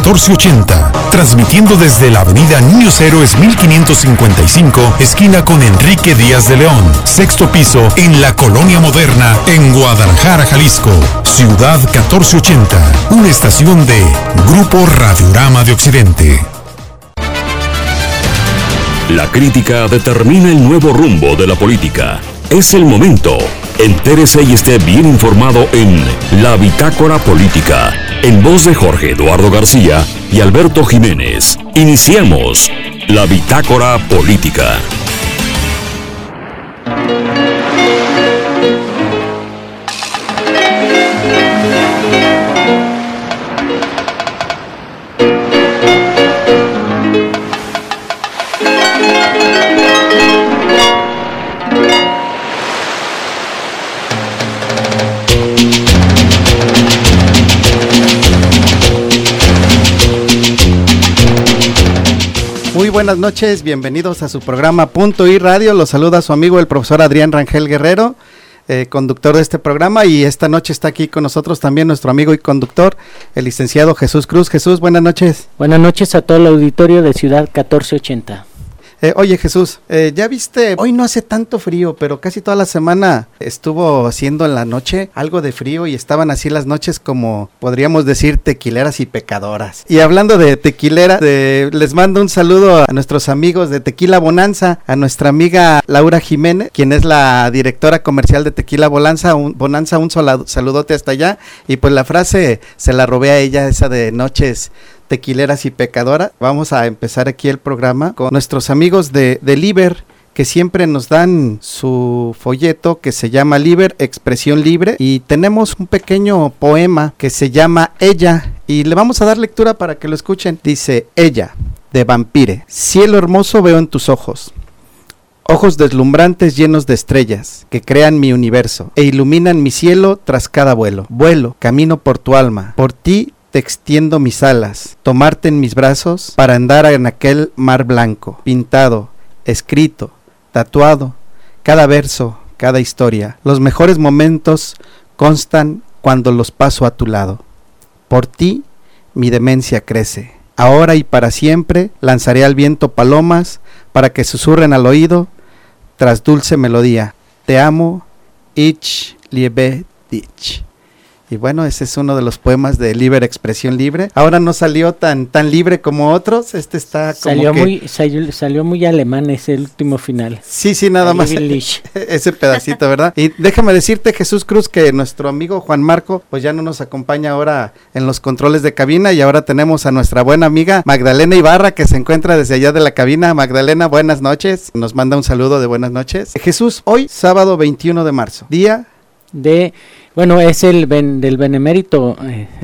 1480, transmitiendo desde la avenida Niños Héroes 1555, esquina con Enrique Díaz de León, sexto piso, en la Colonia Moderna, en Guadalajara, Jalisco. Ciudad 1480, una estación de Grupo Radiorama de Occidente. La crítica determina el nuevo rumbo de la política. Es el momento. Entérese y esté bien informado en La Bitácora Política, en voz de Jorge Eduardo García y Alberto Jiménez. Iniciamos La Bitácora Política. Muy buenas noches, bienvenidos a su programa Punto y Radio. Los saluda su amigo el profesor Adrián Rangel Guerrero, conductor de este programa, y esta noche está aquí con nosotros también nuestro amigo y conductor, el licenciado Jesús Cruz. Jesús, buenas noches. Buenas noches a todo el auditorio de Ciudad 1480. Oye Jesús, ya viste, hoy no hace tanto frío, pero casi toda la semana estuvo haciendo en la noche algo de frío y estaban así las noches como podríamos decir tequileras y pecadoras. Y hablando de tequilera, les mando un saludo a nuestros amigos de Tequila Bonanza, a nuestra amiga Laura Jiménez, quien es la directora comercial de Tequila Bonanza, un saludote hasta allá. Y pues la frase se la robé a ella, esa de noches tequileras y pecadoras. Vamos a empezar aquí el programa con nuestros amigos de Liber, que siempre nos dan su folleto que se llama Liber, Expresión Libre, y tenemos un pequeño poema que se llama Ella, y le vamos a dar lectura para que lo escuchen. Dice: Ella, de Vampire. Cielo hermoso veo en tus ojos, ojos deslumbrantes llenos de estrellas, que crean mi universo, e iluminan mi cielo tras cada vuelo. Vuelo, camino por tu alma, por ti te extiendo mis alas, tomarte en mis brazos para andar en aquel mar blanco, pintado, escrito, tatuado, cada verso, cada historia. Los mejores momentos constan cuando los paso a tu lado. Por ti mi demencia crece. Ahora y para siempre lanzaré al viento palomas para que susurren al oído tras dulce melodía. Te amo, ich liebe dich. Y bueno, ese es uno de los poemas de Liber, Expresión Libre. Ahora no salió tan libre como otros. Este está como salió muy alemán ese último final. Sí, nada más ese pedacito, ¿verdad? Y déjame decirte, Jesús Cruz, que nuestro amigo Juan Marco pues ya no nos acompaña ahora en los controles de cabina, y ahora tenemos a nuestra buena amiga Magdalena Ibarra, que se encuentra desde allá de la cabina. Magdalena, buenas noches. Nos manda un saludo de buenas noches. Jesús, hoy sábado 21 de marzo, día de... Bueno, es del Benemérito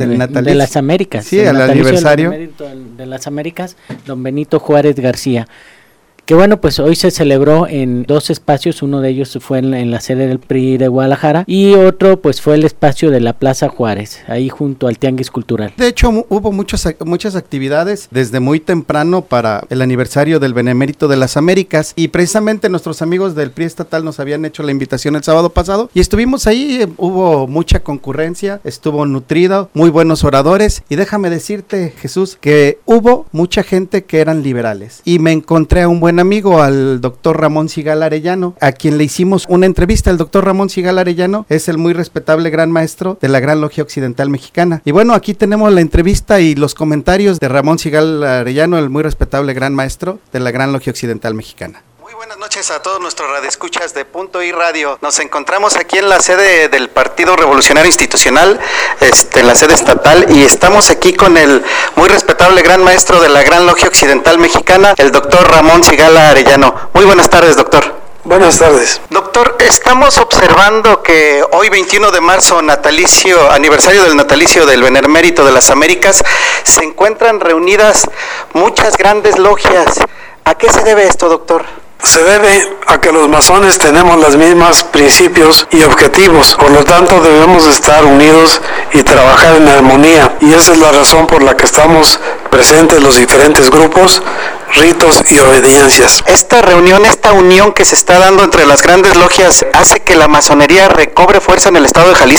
de las Américas. Sí, el aniversario de las Américas, don Benito Juárez García. Que bueno, pues hoy se celebró en dos espacios. Uno de ellos fue en la sede del PRI de Guadalajara, y otro pues fue el espacio de la Plaza Juárez, ahí junto al Tianguis Cultural. De hecho, hubo muchas actividades desde muy temprano para el aniversario del Benemérito de las Américas, y precisamente nuestros amigos del PRI estatal nos habían hecho la invitación el sábado pasado, y estuvimos ahí. Hubo mucha concurrencia, estuvo nutrido, muy buenos oradores, y déjame decirte, Jesús, que hubo mucha gente que eran liberales, y me encontré a un buen amigo, al doctor Ramón Sigal Arellano, a quien le hicimos una entrevista. El doctor Ramón Sigal Arellano es el muy respetable gran maestro de la Gran Logia Occidental Mexicana. Y bueno, aquí tenemos la entrevista y los comentarios de Ramón Sigal Arellano, el muy respetable gran maestro de la Gran Logia Occidental Mexicana. Muy buenas noches a todos nuestros radioescuchas de Punto y Radio. Nos encontramos aquí en la sede del Partido Revolucionario Institucional, en la sede estatal, y estamos aquí con el muy respetable gran maestro de la Gran Logia Occidental Mexicana, el doctor Ramón Sigala Arellano. Muy buenas tardes, doctor. Buenas tardes. Doctor, estamos observando que hoy 21 de marzo, aniversario del natalicio del Benemérito de las Américas, se encuentran reunidas muchas grandes logias. ¿A qué se debe esto, doctor? Se debe a que los masones tenemos los mismos principios y objetivos, por lo tanto debemos estar unidos y trabajar en armonía, y esa es la razón por la que estamos presentes los diferentes grupos, ritos y obediencias. Esta reunión, esta unión que se está dando entre las grandes logias, ¿hace que la masonería recobre fuerza en el estado de Jalisco?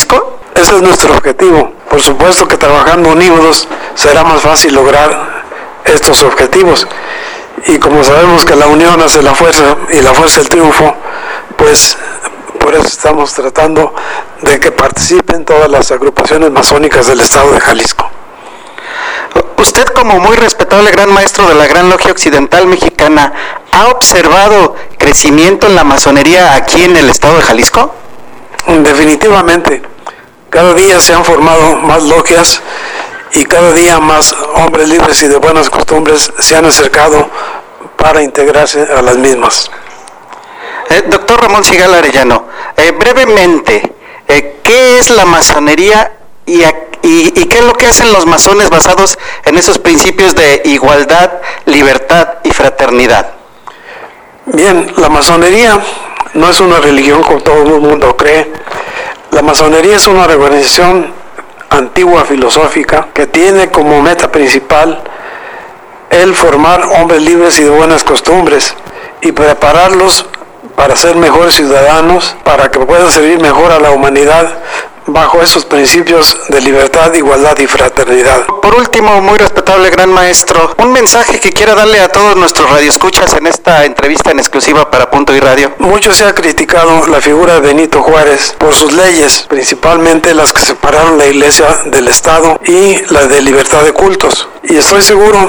Ese es nuestro objetivo. Por supuesto que trabajando unidos será más fácil lograr estos objetivos. Y como sabemos que la unión hace la fuerza y la fuerza el triunfo, pues por eso estamos tratando de que participen todas las agrupaciones masónicas del estado de Jalisco. Usted, como muy respetable gran maestro de la Gran Logia Occidental Mexicana, ¿ha observado crecimiento en la masonería aquí en el estado de Jalisco? Definitivamente, cada día se han formado más logias y cada día más hombres libres y de buenas costumbres se han acercado para integrarse a las mismas. Doctor Ramón Sigala Arellano, brevemente, ¿qué es la masonería y qué es lo que hacen los masones basados en esos principios de igualdad, libertad y fraternidad? Bien, la masonería no es una religión como todo el mundo cree. La masonería es una organización antigua filosófica que tiene como meta principal el formar hombres libres y de buenas costumbres y prepararlos para ser mejores ciudadanos, para que puedan servir mejor a la humanidad bajo esos principios de libertad, igualdad y fraternidad. Por último, muy respetable gran maestro, un mensaje que quiera darle a todos nuestros radioescuchas en esta entrevista en exclusiva para Punto y Radio. Mucho se ha criticado la figura de Benito Juárez por sus leyes, principalmente las que separaron la iglesia del Estado y la de libertad de cultos. Y estoy seguro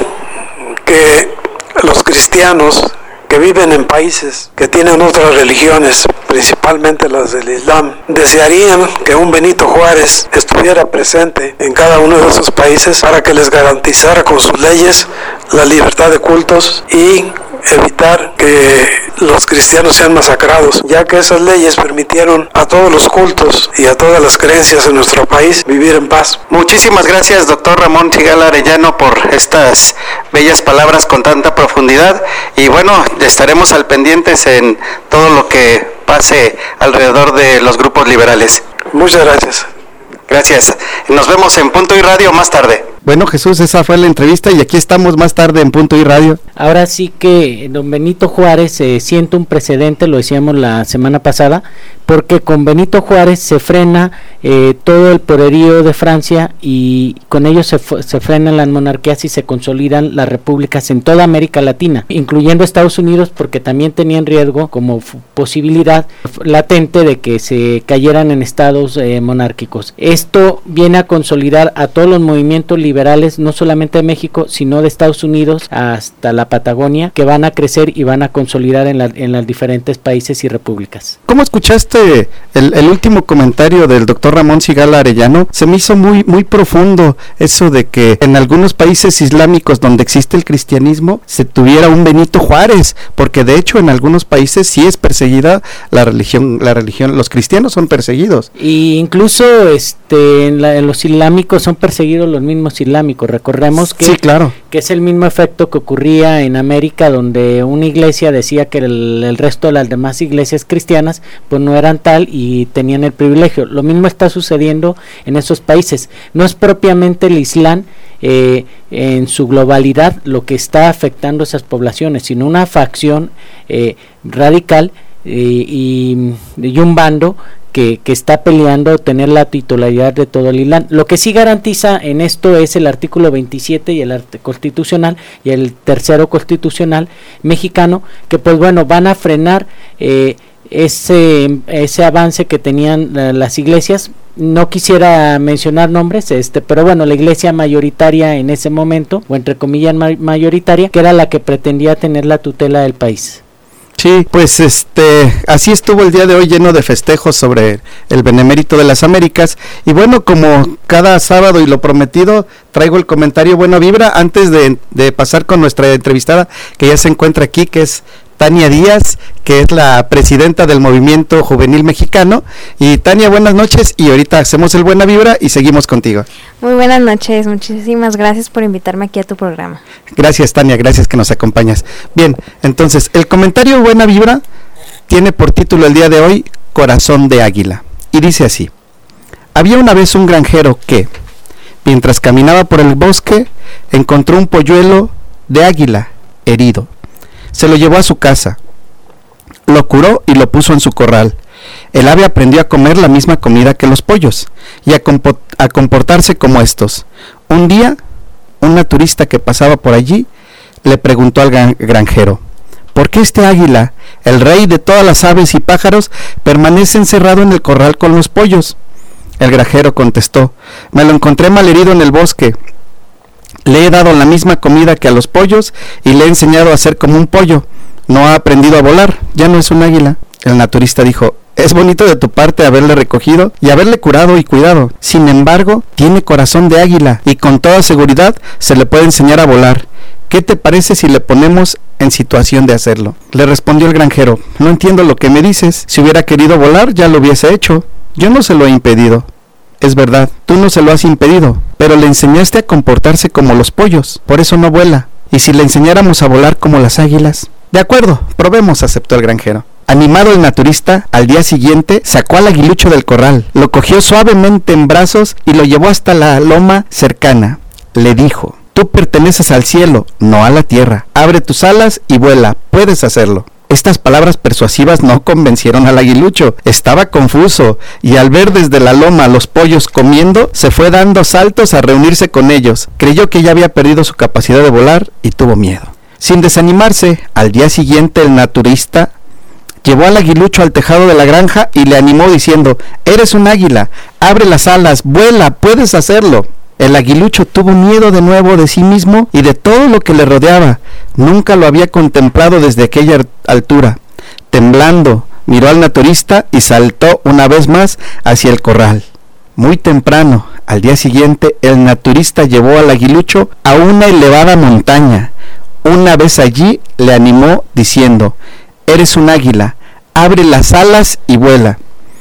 que los cristianos que viven en países que tienen otras religiones, principalmente las del Islam, desearían que un Benito Juárez estuviera presente en cada uno de esos países para que les garantizara con sus leyes la libertad de cultos y evitar que los cristianos sean masacrados, ya que esas leyes permitieron a todos los cultos y a todas las creencias en nuestro país vivir en paz. Muchísimas gracias, doctor Ramón Sigala Arellano, por estas bellas palabras con tanta profundidad, y bueno, estaremos al pendientes en todo lo que pase alrededor de los grupos liberales. Muchas gracias. Gracias. Nos vemos en Punto y Radio más tarde. Bueno, Jesús, esa fue la entrevista y aquí estamos más tarde en Punto y Radio. Ahora sí que don Benito Juárez siente un precedente, lo decíamos la semana pasada, porque con Benito Juárez se frena todo el poderío de Francia y con ello se frenan las monarquías y se consolidan las repúblicas en toda América Latina, incluyendo Estados Unidos, porque también tenían riesgo como posibilidad latente de que se cayeran en estados monárquicos. Esto viene a consolidar a todos los movimientos liberales, no solamente de México, sino de Estados Unidos hasta la Patagonia, que van a crecer y van a consolidar en los diferentes países y repúblicas. ¿Cómo escuchaste el último comentario del doctor Ramón Sigala Arellano? Se me hizo muy, muy profundo eso de que en algunos países islámicos donde existe el cristianismo se tuviera un Benito Juárez, porque de hecho en algunos países sí es perseguida la religión, los cristianos son perseguidos. Y incluso en los islámicos son perseguidos los mismos islámicos. Recordemos que, sí, claro, que es el mismo efecto que ocurría en América, donde una iglesia decía que el resto de las demás iglesias cristianas pues no eran tal y tenían el privilegio. Lo mismo está sucediendo en esos países. No es propiamente el Islam en su globalidad lo que está afectando a esas poblaciones, sino una facción radical y un bando que está peleando tener la titularidad de todo el Islam. Lo que sí garantiza en esto es el artículo 27 y el constitucional y el tercero constitucional mexicano, que pues bueno, van a frenar ese avance que tenían las iglesias. No quisiera mencionar nombres, pero bueno, la iglesia mayoritaria en ese momento, o entre comillas mayoritaria, que era la que pretendía tener la tutela del país. Sí, pues así estuvo el día de hoy, lleno de festejos sobre el Benemérito de las Américas. Y bueno, como cada sábado y lo prometido, traigo el comentario Buena Vibra antes de pasar con nuestra entrevistada que ya se encuentra aquí, que es Tania Díaz, que es la presidenta del Movimiento Juvenil Mexicano. Y Tania, buenas noches, y ahorita hacemos el Buena Vibra y seguimos contigo. Muy buenas noches, muchísimas gracias por invitarme aquí a tu programa. Gracias, Tania, gracias que nos acompañas. Bien, entonces, el comentario Buena Vibra tiene por título el día de hoy, Corazón de Águila, y dice así: había una vez un granjero que, mientras caminaba por el bosque, encontró un polluelo de águila herido. Se lo llevó a su casa, lo curó y lo puso en su corral. El ave aprendió a comer la misma comida que los pollos y a comportarse como estos. Un día, un naturista que pasaba por allí le preguntó al granjero: ¿por qué este águila, el rey de todas las aves y pájaros, permanece encerrado en el corral con los pollos? El granjero contestó: me lo encontré malherido en el bosque. Le he dado la misma comida que a los pollos y le he enseñado a ser como un pollo. No ha aprendido a volar, ya no es un águila. El naturista dijo: es bonito de tu parte haberle recogido y haberle curado y cuidado. Sin embargo, tiene corazón de águila y con toda seguridad se le puede enseñar a volar. ¿Qué te parece si le ponemos en situación de hacerlo? Le respondió el granjero: no entiendo lo que me dices. Si hubiera querido volar, ya lo hubiese hecho. Yo no se lo he impedido. Es verdad, tú no se lo has impedido, pero le enseñaste a comportarse como los pollos, por eso no vuela. ¿Y si le enseñáramos a volar como las águilas? De acuerdo, probemos, aceptó el granjero. Animado, el naturista, al día siguiente, sacó al aguilucho del corral, lo cogió suavemente en brazos y lo llevó hasta la loma cercana. Le dijo: tú perteneces al cielo, no a la tierra. Abre tus alas y vuela, puedes hacerlo. Estas palabras persuasivas no convencieron al aguilucho. Estaba confuso, y al ver desde la loma a los pollos comiendo, se fue dando saltos a reunirse con ellos. Creyó que ya había perdido su capacidad de volar y tuvo miedo. Sin desanimarse, al día siguiente el naturista llevó al aguilucho al tejado de la granja y le animó diciendo: eres un águila, abre las alas, vuela, puedes hacerlo. El aguilucho tuvo miedo de nuevo de sí mismo y de todo lo que le rodeaba. Nunca lo había contemplado desde aquella altura. Temblando, miró al naturista y saltó una vez más hacia el corral. Muy temprano, al día siguiente, el naturista llevó al aguilucho a una elevada montaña. Una vez allí, le animó diciendo: eres un águila, abre las alas y vuela.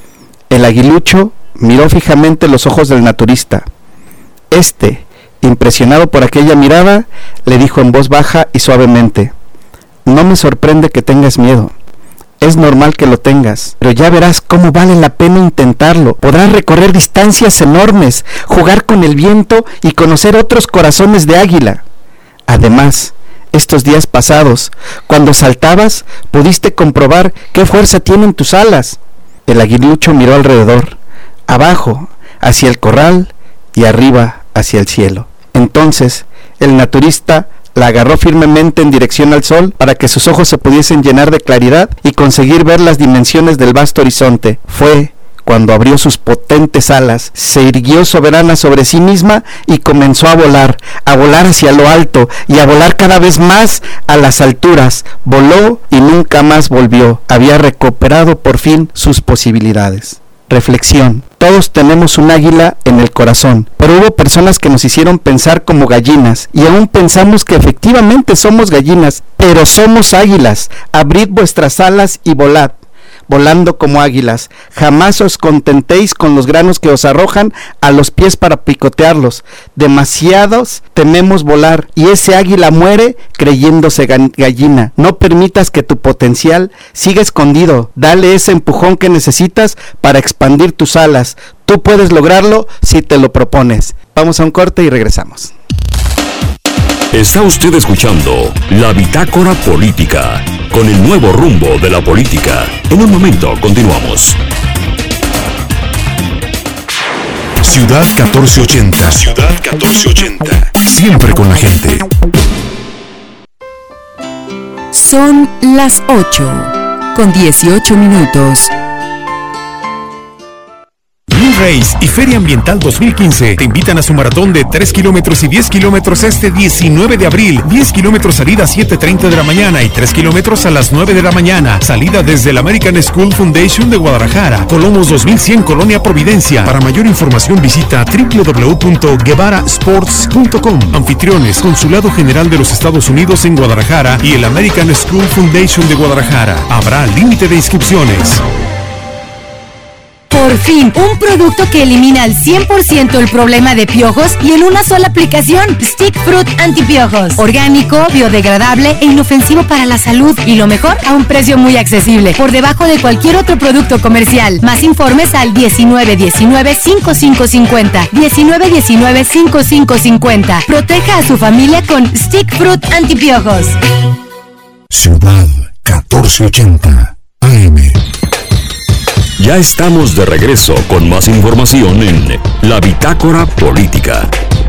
El aguilucho miró fijamente los ojos del naturista. Impresionado por aquella mirada, le dijo en voz baja y suavemente: no me sorprende que tengas miedo. Es normal que lo tengas, pero ya verás cómo vale la pena intentarlo. Podrás recorrer distancias enormes, jugar con el viento y conocer otros corazones de águila. Además, estos días pasados, cuando saltabas, pudiste comprobar qué fuerza tienen tus alas. El aguilucho miró alrededor, abajo, hacia el corral y arriba, hacia el cielo. Entonces, el naturista la agarró firmemente en dirección al sol para que sus ojos se pudiesen llenar de claridad y conseguir ver las dimensiones del vasto horizonte. Fue cuando abrió sus potentes alas, se irguió soberana sobre sí misma y comenzó a volar hacia lo alto y a volar cada vez más a las alturas. Voló y nunca más volvió. Había recuperado por fin sus posibilidades. Reflexión: todos tenemos un águila en el corazón, pero hubo personas que nos hicieron pensar como gallinas, y aún pensamos que efectivamente somos gallinas, pero somos águilas. Abrid vuestras alas y volad, volando como águilas. Jamás os contentéis con los granos que os arrojan a los pies para picotearlos. Demasiados tememos volar, y ese águila muere creyéndose gallina. No permitas que tu potencial siga escondido. Dale ese empujón que necesitas para expandir tus alas. Tú puedes lograrlo si te lo propones. Vamos a un corte y regresamos. Está usted escuchando La Bitácora Política, con el nuevo rumbo de la política. En un momento continuamos. Ciudad 1480. Ciudad 1480. Siempre con la gente. Son las 8:18. Blue Race y Feria Ambiental 2015 te invitan a su maratón de 3 kilómetros y 10 kilómetros este 19 de abril. 10 kilómetros salida a 7:30 de la mañana y 3 kilómetros a las 9 de la mañana. Salida desde el American School Foundation de Guadalajara. Colomos 2100, Colonia Providencia. Para mayor información visita www.guevarasports.com. Anfitriones: Consulado General de los Estados Unidos en Guadalajara y el American School Foundation de Guadalajara. Habrá límite de inscripciones. Por fin, un producto que elimina al 100% el problema de piojos y en una sola aplicación. Stick Fruit Antipiojos. Orgánico, biodegradable e inofensivo para la salud. Y lo mejor, a un precio muy accesible, por debajo de cualquier otro producto comercial. Más informes al 1919-5550. 1919-5550. Proteja a su familia con Stick Fruit Antipiojos. Ciudad 1480 AM. Ya estamos de regreso con más información en La Bitácora Política.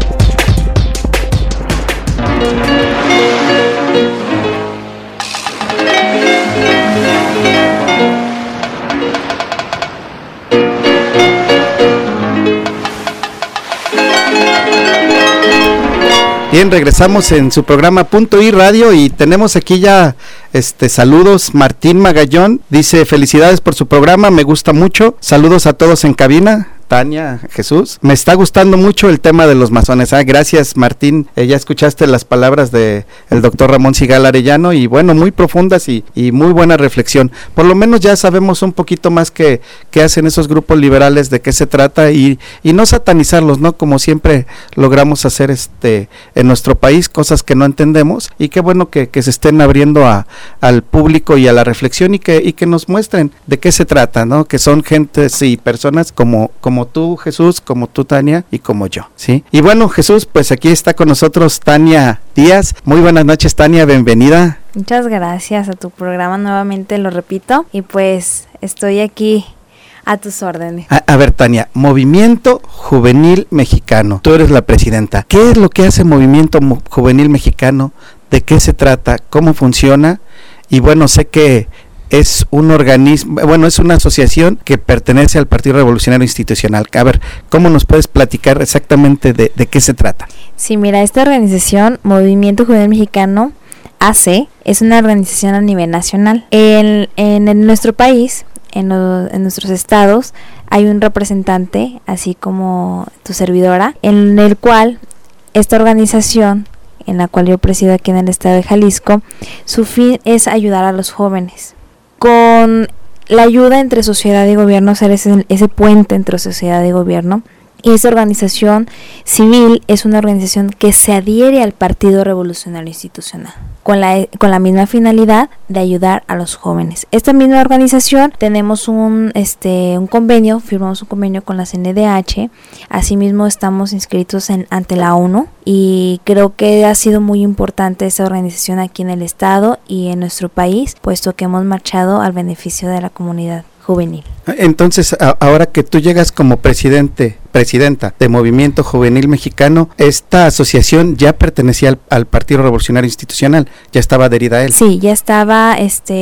Bien, regresamos en su programa Punto I Radio y tenemos aquí ya saludos. Martín Magallón dice: felicidades por su programa, me gusta mucho. Saludos a todos en cabina. Tania, Jesús, me está gustando mucho el tema de los masones. Gracias, Martín. Ya escuchaste las palabras de el doctor Ramón Sigal Arellano y bueno, muy profundas y muy buena reflexión. Por lo menos ya sabemos un poquito más qué hacen esos grupos liberales, de qué se trata y no satanizarlos, ¿no? Como siempre logramos hacer en nuestro país, cosas que no entendemos, y qué bueno que se estén abriendo al público y a la reflexión y que nos muestren de qué se trata, ¿no? Que son gentes y personas como tú, Jesús, como tú, Tania, y como yo, ¿sí? Y bueno, Jesús, pues aquí está con nosotros Tania Díaz. Muy buenas noches, Tania, bienvenida. Muchas gracias a tu programa, nuevamente lo repito, y pues estoy aquí a tus órdenes. A ver, Tania, Movimiento Juvenil Mexicano, tú eres la presidenta. ¿Qué es lo que hace Movimiento Juvenil Mexicano? ¿De qué se trata? ¿Cómo funciona? Y bueno, sé que es un organismo, bueno, es una asociación que pertenece al Partido Revolucionario Institucional. A ver, ¿cómo nos puedes platicar exactamente de qué se trata? Sí, mira, esta organización, Movimiento Juvenil Mexicano, AC, es una organización a nivel nacional. En nuestro país, en nuestros estados, hay un representante, así como tu servidora, en el cual esta organización, en la cual yo presido aquí en el estado de Jalisco, su fin es ayudar a los jóvenes. Con la ayuda entre sociedad y gobierno, ser ese puente entre sociedad y gobierno. Y esa organización civil es una organización que se adhiere al Partido Revolucionario Institucional, con la misma finalidad de ayudar a los jóvenes. Esta misma organización tenemos un convenio, firmamos un convenio con la CNDH, asimismo estamos inscritos ante la ONU, y creo que ha sido muy importante esta organización aquí en el estado y en nuestro país, puesto que hemos marchado al beneficio de la comunidad juvenil. Entonces, ahora que tú llegas como presidenta de Movimiento Juvenil Mexicano, esta asociación ya pertenecía al Partido Revolucionario Institucional, ya estaba adherida a él. Sí, ya estaba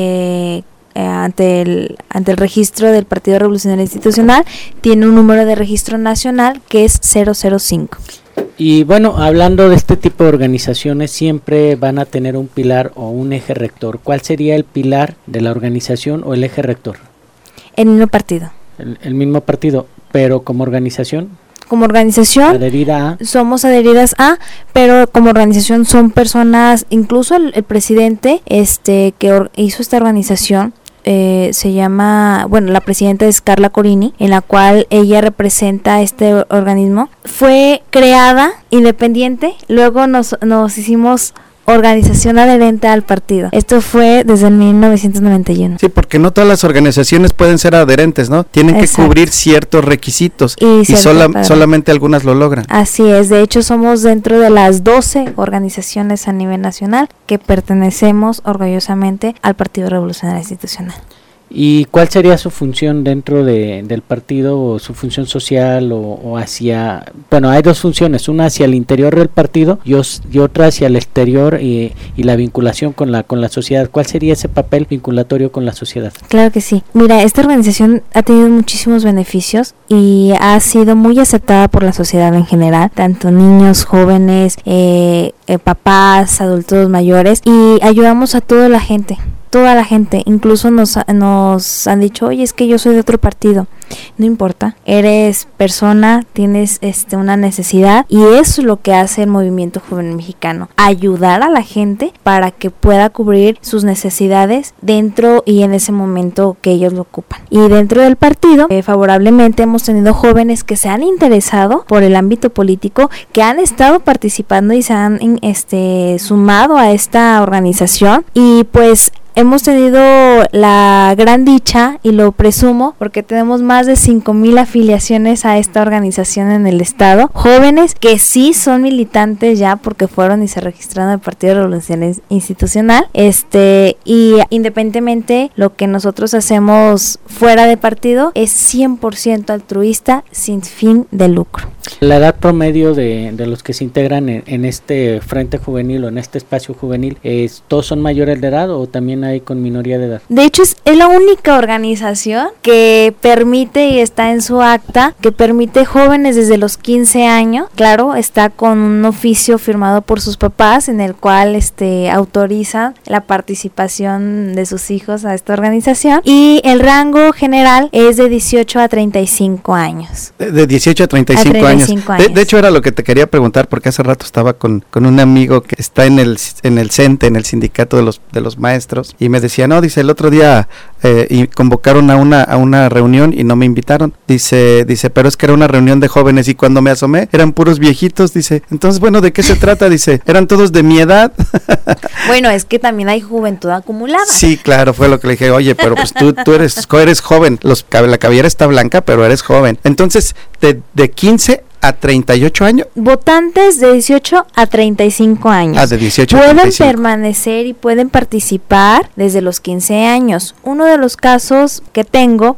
ante el registro del Partido Revolucionario Institucional, tiene un número de registro nacional que es 005. Y bueno, hablando de este tipo de organizaciones, siempre van a tener un pilar o un eje rector. ¿Cuál sería el pilar de la organización o el eje rector? El mismo partido. El mismo partido, pero como organización. Como organización somos adheridas a, pero como organización son personas, incluso el presidente que hizo esta organización, se llama, bueno, la presidenta es Carla Corini, en la cual ella representa este organismo. Fue creada independiente, luego nos hicimos organización adherente al partido. Esto fue desde el 1991. Sí, porque no todas las organizaciones pueden ser adherentes, ¿no? Tienen que cubrir ciertos requisitos y solamente algunas lo logran. Así es, de hecho somos dentro de las 12 organizaciones a nivel nacional que pertenecemos orgullosamente al Partido Revolucionario Institucional. ¿Y cuál sería su función dentro del partido, o su función social, o hacia, bueno, hay dos funciones, una hacia el interior del partido y otra hacia el exterior, y la vinculación con la sociedad? ¿Cuál sería ese papel vinculatorio con la sociedad? Claro que sí. Mira, esta organización ha tenido muchísimos beneficios y ha sido muy aceptada por la sociedad en general, tanto niños, jóvenes, papás, adultos mayores, y ayudamos a toda la gente, incluso nos han dicho, oye, es que yo soy de otro partido. No importa, eres persona, tienes una necesidad, y eso es lo que hace el Movimiento Juvenil Mexicano, ayudar a la gente para que pueda cubrir sus necesidades dentro y en ese momento que ellos lo ocupan. Y dentro del partido, favorablemente hemos tenido jóvenes que se han interesado por el ámbito político, que han estado participando y se han sumado a esta organización, y pues hemos tenido la gran dicha, y lo presumo, porque tenemos más de 5,000 afiliaciones a esta organización en el estado, jóvenes que sí son militantes ya porque fueron y se registraron en el Partido de Revolución Institucional, y independientemente lo que nosotros hacemos fuera de partido es 100% altruista, sin fin de lucro. La edad promedio de los que se integran en este frente juvenil o en este espacio juvenil, ¿todos son mayores de edad o también hay con minoría de edad? De hecho, es la única organización que permite, y está en su acta, que permite jóvenes desde los 15 años. Claro, está con un oficio firmado por sus papás en el cual autoriza la participación de sus hijos a esta organización, y el rango general es de 18 a 35 años. De 18 a 35 años. De hecho, era lo que te quería preguntar, porque hace rato estaba con un amigo que está en el CENTE, en el sindicato de los maestros, y me decía, no, dice, el otro día y convocaron a una reunión y no me invitaron, dice, pero es que era una reunión de jóvenes, y cuando me asomé eran puros viejitos, dice, entonces, bueno, ¿de qué se trata? Dice, eran todos de mi edad. Bueno, es que también hay juventud acumulada. Sí, claro, fue lo que le dije, oye, pero pues tú eres joven, la cabellera está blanca, pero eres joven. Entonces, de 15 a 38 años. Votantes de 18 a 35 años. De 18 a pueden 35. permanecer y pueden participar desde los 15 años. Uno de los casos que tengo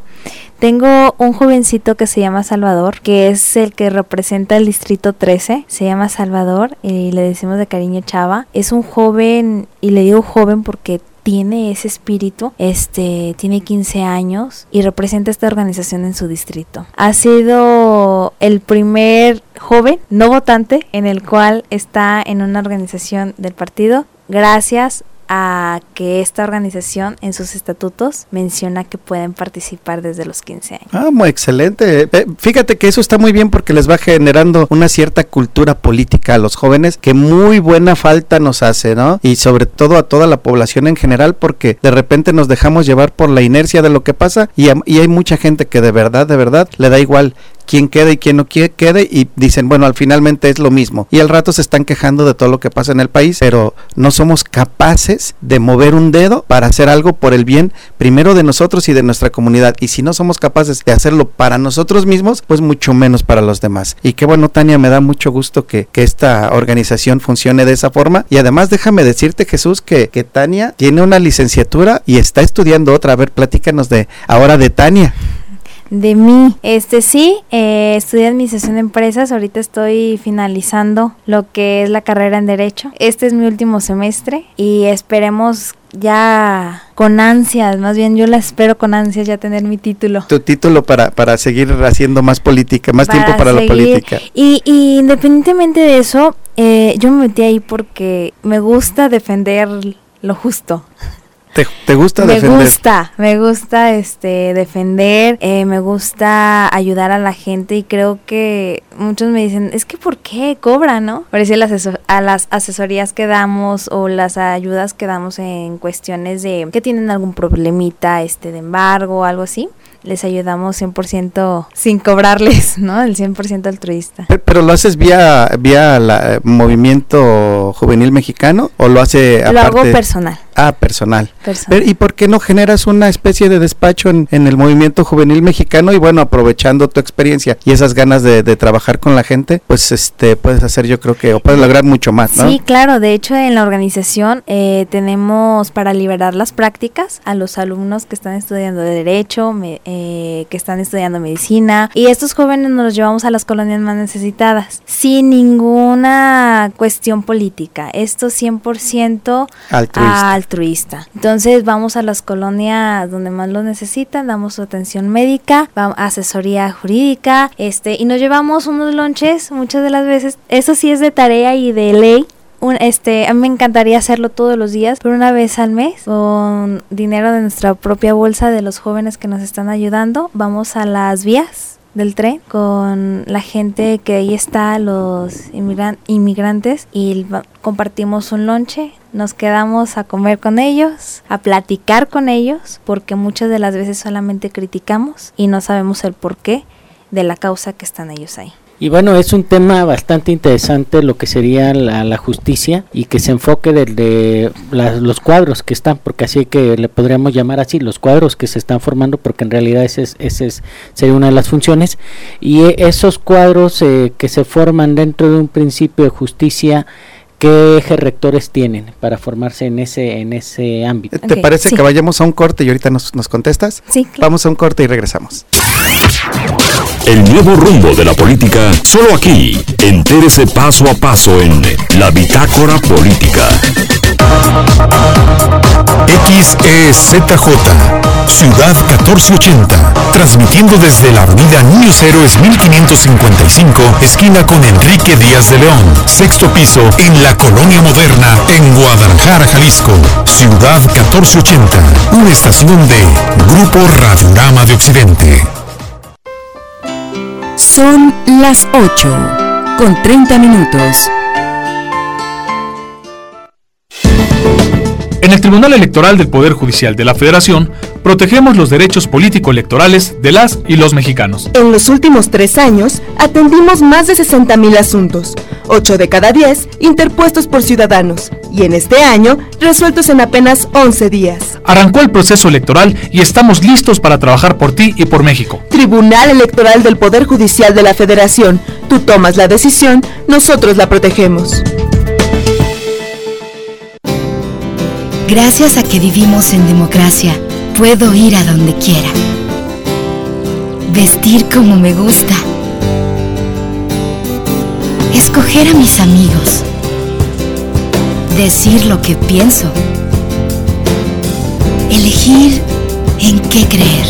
un jovencito que se llama Salvador, que es el que representa el distrito 13, se llama Salvador y le decimos de cariño Chava. Es un joven, y le digo joven porque tiene ese espíritu, tiene 15 años y representa esta organización en su distrito. Ha sido el primer joven no votante en el cual está en una organización del partido, gracias a que esta organización en sus estatutos menciona que pueden participar desde los 15 años. Muy excelente. Fíjate que eso está muy bien porque les va generando una cierta cultura política a los jóvenes que muy buena falta nos hace, ¿no? Y sobre todo a toda la población en general, porque de repente nos dejamos llevar por la inercia de lo que pasa y hay mucha gente que de verdad le da igual quién quede y quién no quede, y dicen, bueno, al finalmente es lo mismo, y al rato se están quejando de todo lo que pasa en el país, pero no somos capaces de mover un dedo para hacer algo por el bien primero de nosotros y de nuestra comunidad, y si no somos capaces de hacerlo para nosotros mismos, pues mucho menos para los demás. Y qué bueno, Tania, me da mucho gusto que esta organización funcione de esa forma, y además déjame decirte, Jesús, que Tania tiene una licenciatura y está estudiando otra. A ver, platícanos ahora de Tania. De mí, estudié administración de empresas, ahorita estoy finalizando lo que es la carrera en Derecho. Este es mi último semestre y esperemos ya con ansias, más bien yo la espero con ansias ya tener mi título. Tu título para seguir haciendo más política, más tiempo para la política. Y independientemente de eso, yo me metí ahí porque me gusta defender lo justo. ¿Te gusta defender? Me gusta defender, me gusta ayudar a la gente, y creo que muchos me dicen, es que ¿por qué cobran, no? Por decir, a las asesorías que damos o las ayudas que damos en cuestiones de que tienen algún problemita de embargo o algo así, les ayudamos 100% sin cobrarles, ¿no? El 100% altruista. ¿Pero lo haces vía la Movimiento Juvenil Mexicano o lo hace aparte? Lo hago personal. Personal. Pero, ¿y por qué no generas una especie de despacho en el Movimiento Juvenil Mexicano? Y bueno, aprovechando tu experiencia y esas ganas de trabajar con la gente, pues puedes hacer, yo creo que, o puedes lograr mucho más, ¿no? Sí, claro. De hecho, en la organización tenemos para liberar las prácticas a los alumnos que están estudiando Derecho, que están estudiando Medicina, y estos jóvenes nos los llevamos a las colonias más necesitadas, sin ninguna cuestión política. Esto 100% altruista. Entonces vamos a las colonias donde más lo necesitan, damos su atención médica, asesoría jurídica, y nos llevamos unos lonches muchas de las veces. Eso sí es de tarea y de ley. A mí me encantaría hacerlo todos los días, pero una vez al mes, con dinero de nuestra propia bolsa de los jóvenes que nos están ayudando, vamos a las vías del tren con la gente que ahí está, los inmigrantes, y compartimos un lonche, nos quedamos a comer con ellos, a platicar con ellos, porque muchas de las veces solamente criticamos y no sabemos el porqué de la causa que están ellos ahí. Y bueno, es un tema bastante interesante lo que sería la justicia y que se enfoque de los cuadros que están, porque así que le podríamos llamar así, los cuadros que se están formando, porque en realidad ese sería una de las funciones. Y esos cuadros que se forman dentro de un principio de justicia, ¿qué ejes rectores tienen para formarse en ese ámbito? ¿Te parece que vayamos a un corte y ahorita nos contestas? Sí, claro. Vamos a un corte y regresamos. El nuevo rumbo de la política, solo aquí. Entérese paso a paso en La Bitácora Política. XEZJ, Ciudad 1480, transmitiendo desde la avenida Niños Héroes 1555, esquina con Enrique Díaz de León, sexto piso, en la Colonia Moderna, en Guadalajara, Jalisco. Ciudad 1480, una estación de Grupo Radiorama de Occidente. Son las 8:30. En el Tribunal Electoral del Poder Judicial de la Federación, protegemos los derechos político-electorales de las y los mexicanos. En los últimos 3 años, atendimos más de 60,000 asuntos, 8 de cada 10 interpuestos por ciudadanos, y en este año, resueltos en apenas 11 días. Arrancó el proceso electoral y estamos listos para trabajar por ti y por México. Tribunal Electoral del Poder Judicial de la Federación, tú tomas la decisión, nosotros la protegemos. Gracias a que vivimos en democracia, puedo ir a donde quiera, vestir como me gusta, escoger a mis amigos, decir lo que pienso, elegir en qué creer,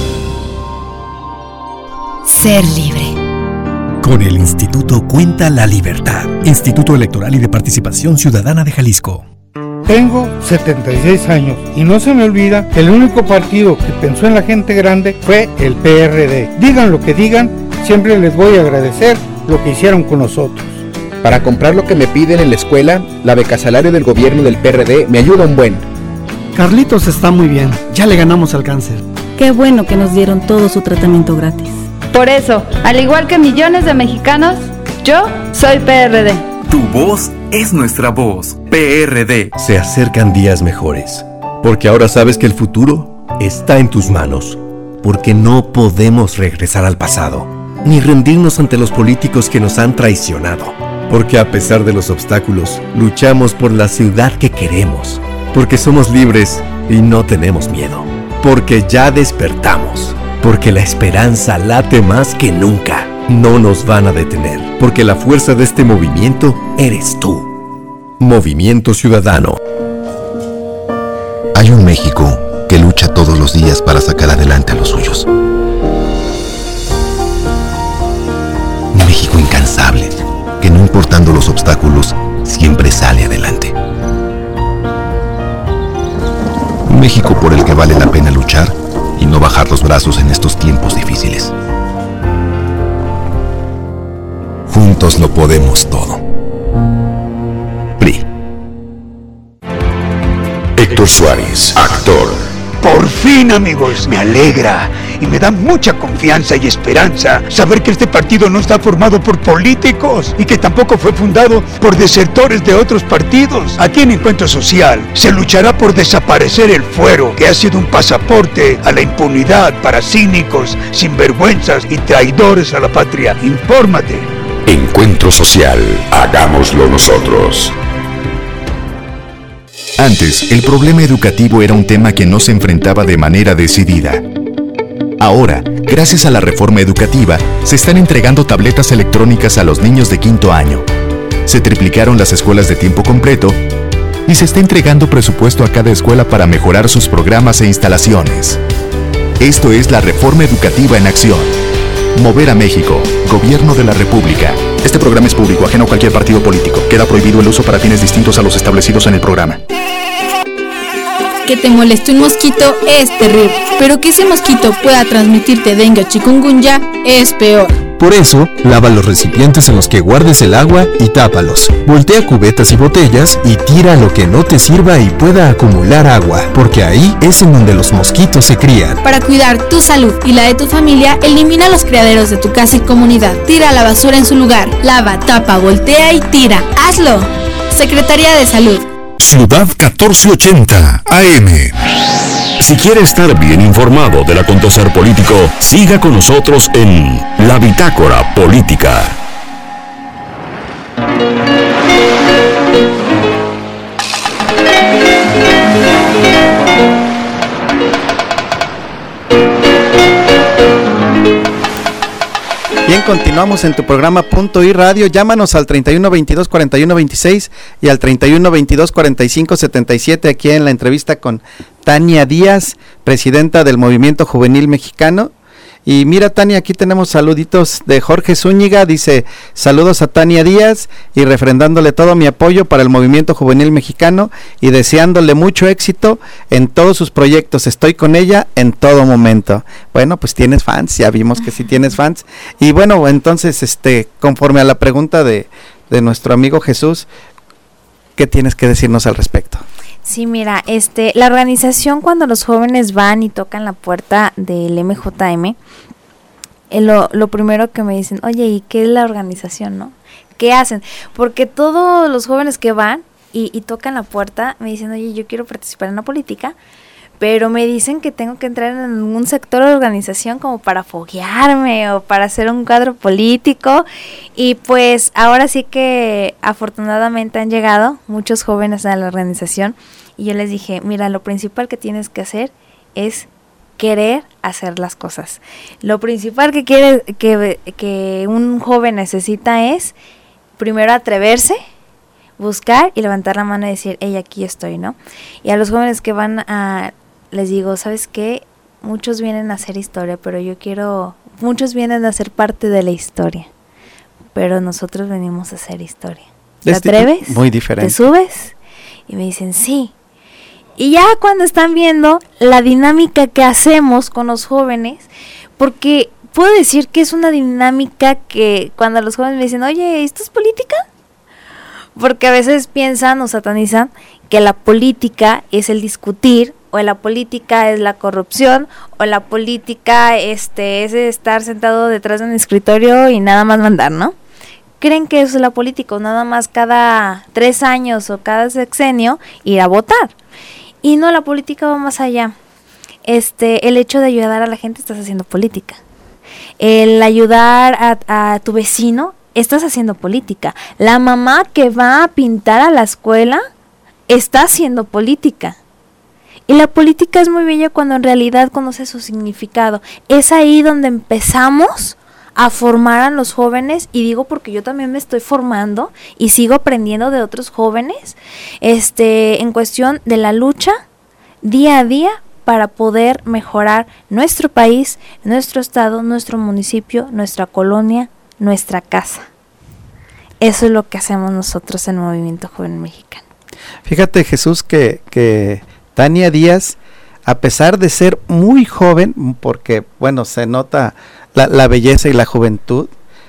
ser libre. Con el Instituto Cuenta la Libertad. Instituto Electoral y de Participación Ciudadana de Jalisco. Tengo 76 años y no se me olvida que el único partido que pensó en la gente grande fue el PRD. Digan lo que digan, siempre les voy a agradecer lo que hicieron con nosotros. Para comprar lo que me piden en la escuela, la beca salario del gobierno del PRD me ayuda un buen. Carlitos está muy bien, ya le ganamos al cáncer. Qué bueno que nos dieron todo su tratamiento gratis. Por eso, al igual que millones de mexicanos, yo soy PRD. Tu voz es nuestra voz. PRD. Se acercan días mejores, porque ahora sabes que el futuro está en tus manos, porque no podemos regresar al pasado, ni rendirnos ante los políticos que nos han traicionado, porque a pesar de los obstáculos, luchamos por la ciudad que queremos, porque somos libres y no tenemos miedo, porque ya despertamos, porque la esperanza late más que nunca. No nos van a detener, porque la fuerza de este movimiento eres tú. Movimiento Ciudadano. Hay un México que lucha todos los días para sacar adelante a los suyos. Un México incansable, que no importando los obstáculos, siempre sale adelante. Un México por el que vale la pena luchar y no bajar los brazos en estos tiempos difíciles. Juntos lo podemos todo. PRI. Héctor Suárez, actor. Por fin, amigos, me alegra y me da mucha confianza y esperanza saber que este partido no está formado por políticos y que tampoco fue fundado por desertores de otros partidos. Aquí en Encuentro Social se luchará por desaparecer el fuero, que ha sido un pasaporte a la impunidad para cínicos, sinvergüenzas y traidores a la patria. Infórmate. Encuentro Social, hagámoslo nosotros. Antes, el problema educativo era un tema que no se enfrentaba de manera decidida. Ahora, gracias a la reforma educativa, se están entregando tabletas electrónicas a los niños de 5º año. Se triplicaron las escuelas de tiempo completo y se está entregando presupuesto a cada escuela para mejorar sus programas e instalaciones. Esto es la reforma educativa en acción. Mover a México, Gobierno de la República. Este programa es público, ajeno a cualquier partido político. Queda prohibido el uso para fines distintos a los establecidos en el programa. Que te moleste un mosquito es terrible, pero que ese mosquito pueda transmitirte dengue o chikungunya es peor. Por eso, lava los recipientes en los que guardes el agua y tápalos. Voltea cubetas y botellas y tira lo que no te sirva y pueda acumular agua, porque ahí es en donde los mosquitos se crían. Para cuidar tu salud y la de tu familia, elimina los criaderos de tu casa y comunidad. Tira la basura en su lugar. Lava, tapa, voltea y tira. ¡Hazlo! Secretaría de Salud. Ciudad 1480 AM. Si quiere estar bien informado del acontecer político, siga con nosotros en La Bitácora Política. Bien, continuamos en tu programa Punto y Radio. Llámanos al 3122-4126 y al 3122-4577 aquí en la entrevista con Tania Díaz, presidenta del Movimiento Juvenil Mexicano. Y mira, Tania, aquí tenemos saluditos de Jorge Zúñiga, dice: saludos a Tania Díaz y refrendándole todo mi apoyo para el Movimiento Juvenil Mexicano y deseándole mucho éxito en todos sus proyectos. Estoy con ella en todo momento. Bueno, pues tienes fans, ya vimos que sí tienes fans. Y bueno, entonces, conforme a la pregunta de nuestro amigo Jesús, ¿qué tienes que decirnos al respecto? Sí, mira, la organización, cuando los jóvenes van y tocan la puerta del MJM, lo primero que me dicen: oye, ¿y qué es la organización, no? ¿Qué hacen? Porque todos los jóvenes que van y tocan la puerta me dicen: oye, yo quiero participar en la política, pero me dicen que tengo que entrar en un sector de organización como para foguearme o para hacer un cuadro político. Y pues ahora sí que afortunadamente han llegado muchos jóvenes a la organización y yo les dije: mira, lo principal que tienes que hacer es querer hacer las cosas. Lo principal que un joven necesita es primero atreverse, buscar y levantar la mano y decir: hey, aquí estoy, ¿no? Y a los jóvenes que van les digo: ¿sabes qué? Muchos vienen a hacer historia, pero muchos vienen a ser parte de la historia, pero nosotros venimos a hacer historia. ¿Te atreves? Muy diferente. ¿Te subes? Y me dicen: sí. Y ya cuando están viendo la dinámica que hacemos con los jóvenes, porque puedo decir que es una dinámica que cuando los jóvenes me dicen: oye, ¿esto es política? Porque a veces piensan o satanizan que la política es el discutir, o la política es la corrupción, o la política es estar sentado detrás de un escritorio y nada más mandar, ¿no? Creen que eso es la política, o nada más cada 3 años o cada sexenio ir a votar. Y no, la política va más allá. El hecho de ayudar a la gente, estás haciendo política. El ayudar a tu vecino, estás haciendo política. La mamá que va a pintar a la escuela está haciendo política. Y la política es muy bella cuando en realidad conoce su significado. Es ahí donde empezamos a formar a los jóvenes, y digo porque yo también me estoy formando y sigo aprendiendo de otros jóvenes, en cuestión de la lucha día a día para poder mejorar nuestro país, nuestro estado, nuestro municipio, nuestra colonia, nuestra casa. Eso es lo que hacemos nosotros en el Movimiento Juvenil Mexicano. Fíjate, Jesús, que Tania Díaz, a pesar de ser muy joven, porque bueno, se nota la belleza y la juventud,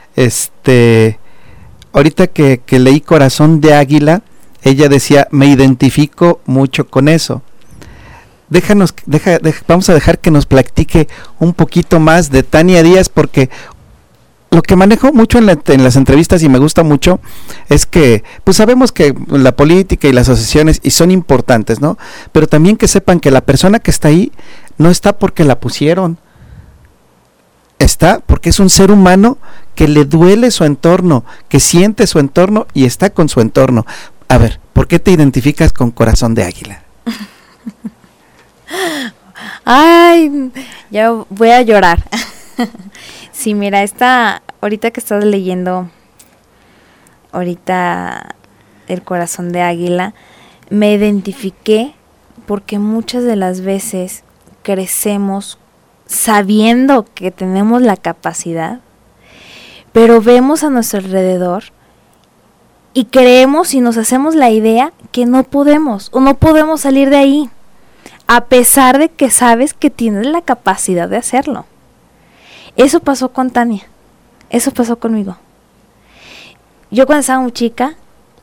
ahorita que leí Corazón de Águila, ella decía: me identifico mucho con eso. Vamos a dejar que nos platique un poquito más de Tania Díaz, porque lo que manejo mucho en las entrevistas y me gusta mucho es que pues sabemos que la política y las asociaciones y son importantes, ¿no? Pero también que sepan que la persona que está ahí no está porque la pusieron, está porque es un ser humano que le duele su entorno, que siente su entorno y está con su entorno. A ver, ¿por qué te identificas con Corazón de Águila? Ay, ya voy a llorar. Sí, mira, ahorita que estás leyendo El Corazón de Águila, me identifiqué porque muchas de las veces crecemos sabiendo que tenemos la capacidad, pero vemos a nuestro alrededor y creemos y nos hacemos la idea que no podemos o no podemos salir de ahí, a pesar de que sabes que tienes la capacidad de hacerlo. Eso pasó con Tania. Eso pasó conmigo. Yo cuando estaba muy chica,